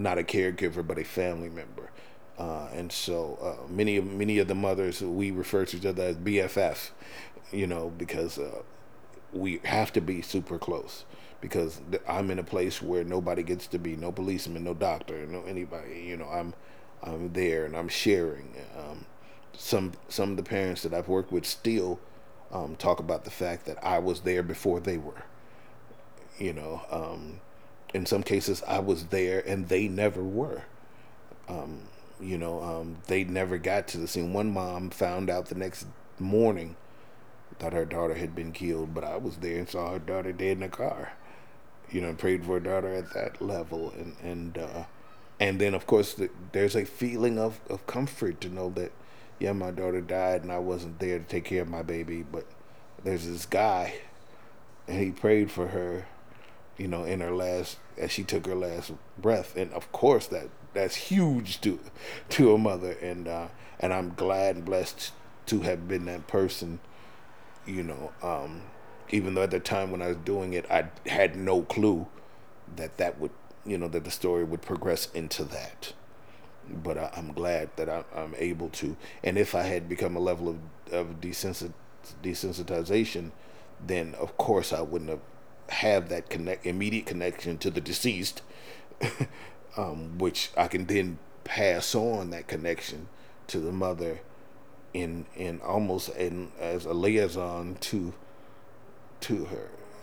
not a caregiver, but a family member. And so many of the mothers, we refer to each other as BFF, because we have to be super close, because I'm in a place where nobody gets to be, no policeman, no doctor, no anybody. I'm there and I'm sharing. Some of the parents that I've worked with still talk about the fact that I was there before they were. You know, in some cases I was there and they never were. They never got to the scene. One mom found out the next morning that her daughter had been killed, but I was there and saw her daughter dead in the car. Prayed for her daughter at that level, and then of course there's a feeling of comfort to know that, yeah, my daughter died and I wasn't there to take care of my baby, but there's this guy and he prayed for her, in her last, as she took her last breath, and of course that's huge to a mother, and I'm glad and blessed to have been that person, you know. Even though at the time when I was doing it, I had no clue that would, that the story would progress into that. But I'm glad that I'm able to. And if I had become a level of desensitization, then of course I wouldn't have that immediate connection to the deceased, which I can then pass on that connection to the mother in almost as a liaison to her.